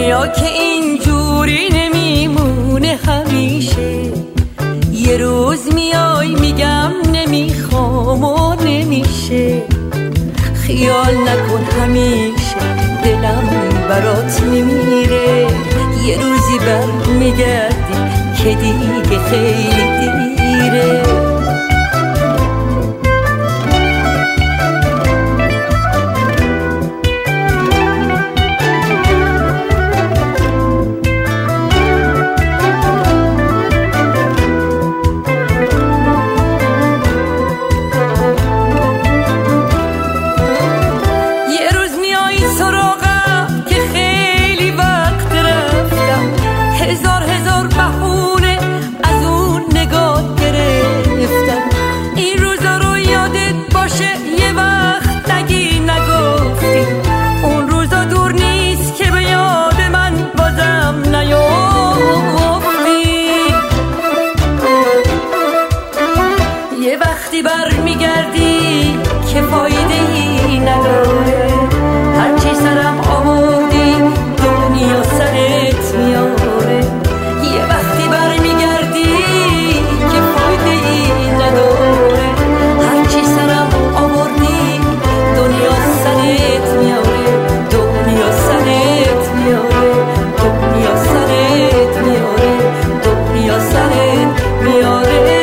دنیا که اینجوری نمیمونه همیشه، یه روز میای میگم نمیخوام و نمیشه. خیال نکن همیشه دلم برات میمیره، یه روزی بر میگردی که دیگه خیلی دیره. هزار بهونه از اون نگاه گرفتم، این روزا رو یادت باشه یه وقت نگی نگفتی. اون روزا دور نیست که به یاد من بازم نیافتی. یه وقتی بر میگردی که فایده ای نداره، هرچی سرم آوردی دنیا سرت میاره. یه وقتی بر میگردی که فایده ای نداره، هرچی سرم آوردی دنیا سرت میاره. دنیا سرت میاره، دنیا سرت میاره، دنیا سرت میاره.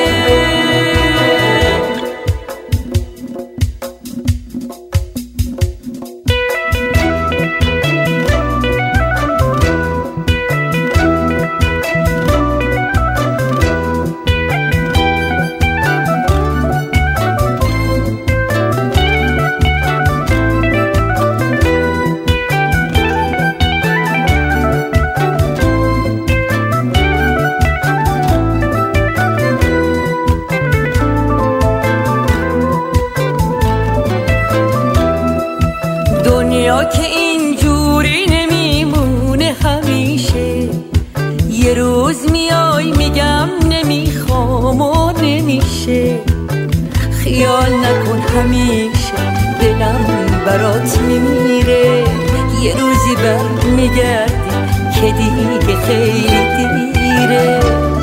دنیا که اینجوری نمیمونه همیشه، یه روز میای میگم نمیخوام و نمیشه. خیال نکن همیشه دلم برات میمیره، یه روزی بر میگردی که دیگه خیلی دیره.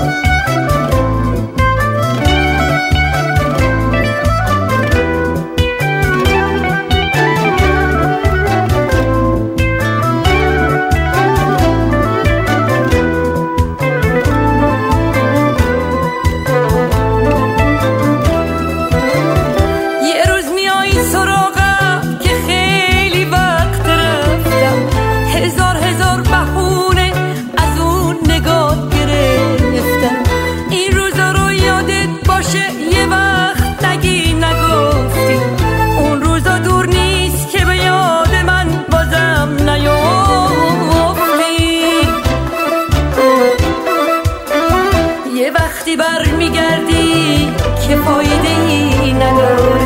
هزار بهونه از اون نگاه گرفتم، این روزا رو یادت باشه یه وقت نگی نگفتی. اون روزا دور نیست که به یاد من بازم نیافتی. یه وقتی بر میگردی که فایده ای نداره،